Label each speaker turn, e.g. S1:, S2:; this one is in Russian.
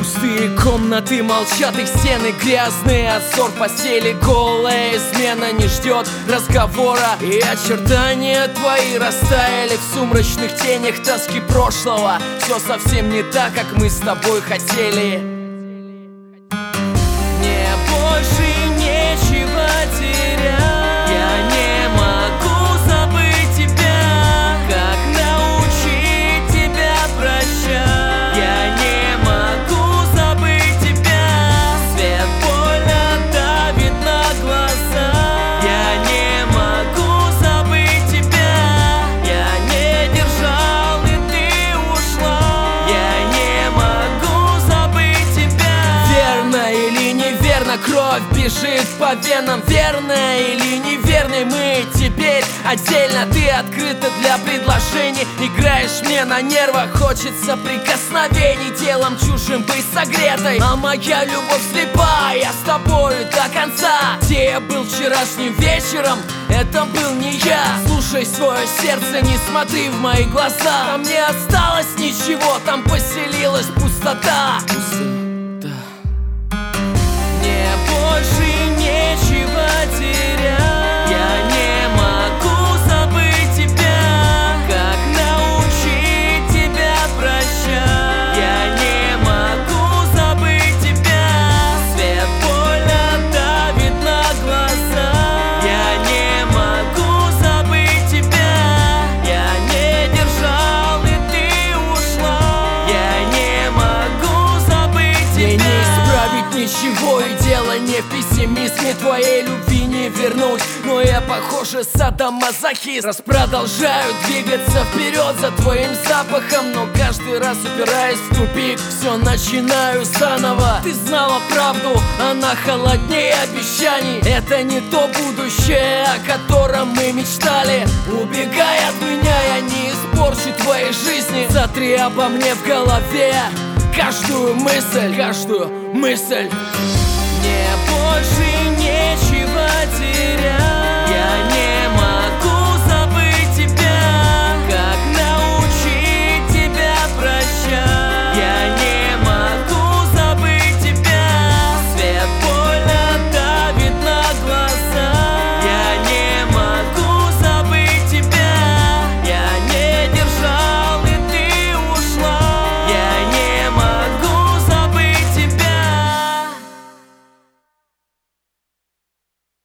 S1: Пустые комнаты, молчат их стены, грязные от ссор постели, голая измена не ждет разговора. И очертания твои растаяли в сумрачных тенях тоски прошлого. Все совсем не так, как мы с тобой хотели. Мне больше нечего терять. Я не могу забыть тебя. Как научить тебя прощать? Я не могу забыть тебя. Свет больно давит на глаза. Я не могу забыть тебя. Я не держал, и ты ушла. Я не могу забыть тебя. Верно или неверно, кровь бежит по венам. Верно или неверно, мы теперь отдельно. Ты открыта для предложений, играешь мне на нервах. Хочется прикосновений, телом чужим быть согретой. А моя любовь слепа, я с тобою до конца. Где я был вчерашним вечером, это был не я. Слушай свое сердце, не смотри в мои глаза. Там не осталось ничего, там поселилась пустота. Мне больше нечего терять. Я не могу забыть тебя. Как научить тебя прощать? Я не могу забыть тебя. Свет больно давит на глаза. Я не могу забыть тебя. Я не держал, и ты ушла. Я не могу забыть тебя. Мне не исправить ничего, и дело не в пессимизме. Твоей любви не вернуть, но я, похоже, садомазохист. Раз продолжаю двигаться вперед за твоим запахом, но каждый раз упираясь в тупик, все начинаю заново. Ты знала правду, она холоднее обещаний. Это не то будущее, о котором мы мечтали. Убегай от меня, я не испорчу твоей жизни. Сотри обо мне в голове каждую мысль, каждую мысль. Мне больше нечего терять.